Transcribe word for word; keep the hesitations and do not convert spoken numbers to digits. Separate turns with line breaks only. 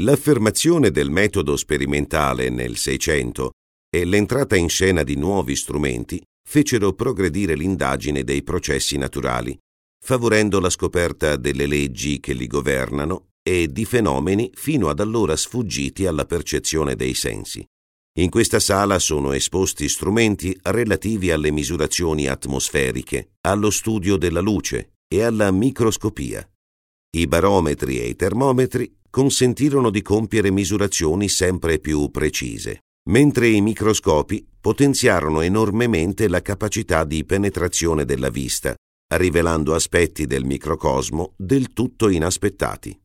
L'affermazione del metodo sperimentale nel Seicento e l'entrata in scena di nuovi strumenti fecero progredire l'indagine dei processi naturali, favorendo la scoperta delle leggi che li governano e di fenomeni fino ad allora sfuggiti alla percezione dei sensi. In questa sala sono esposti strumenti relativi alle misurazioni atmosferiche, allo studio della luce e alla microscopia. I barometri e i termometri consentirono di compiere misurazioni sempre più precise, mentre i microscopi potenziarono enormemente la capacità di penetrazione della vista, rivelando aspetti del microcosmo del tutto inaspettati.